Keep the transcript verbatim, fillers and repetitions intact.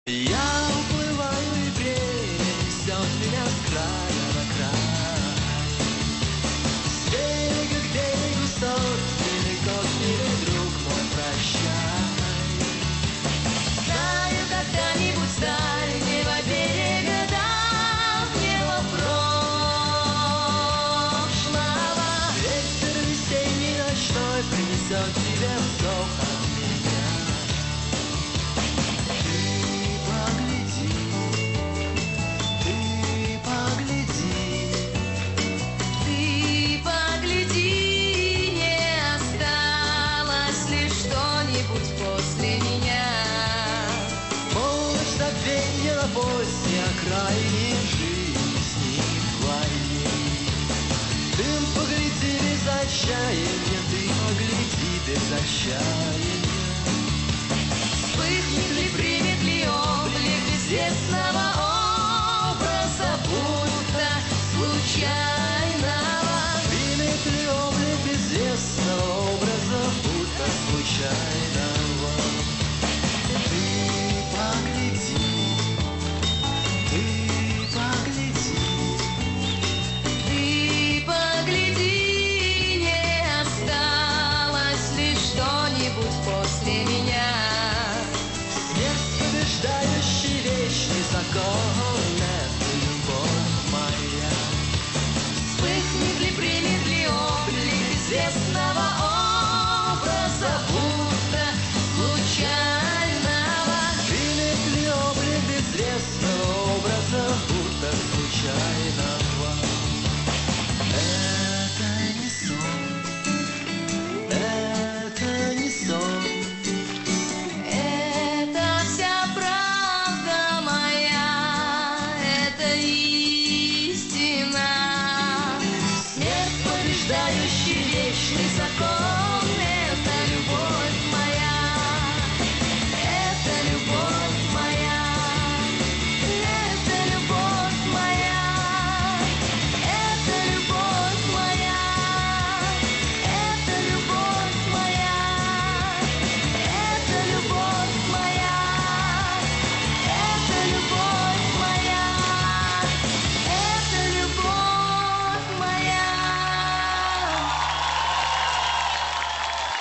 Я уплываю, и время несет меня с края на край. С берега к берегу сотнями год, милый друг мой, прощай. Знаю, когда-нибудь сталь небо берега давнего прошлого. Ветер весенний ночной принесет тебе вздох от меня. После окраине жизни твоей. Ты погляди без отчаяния, ты погляди без отчаяния.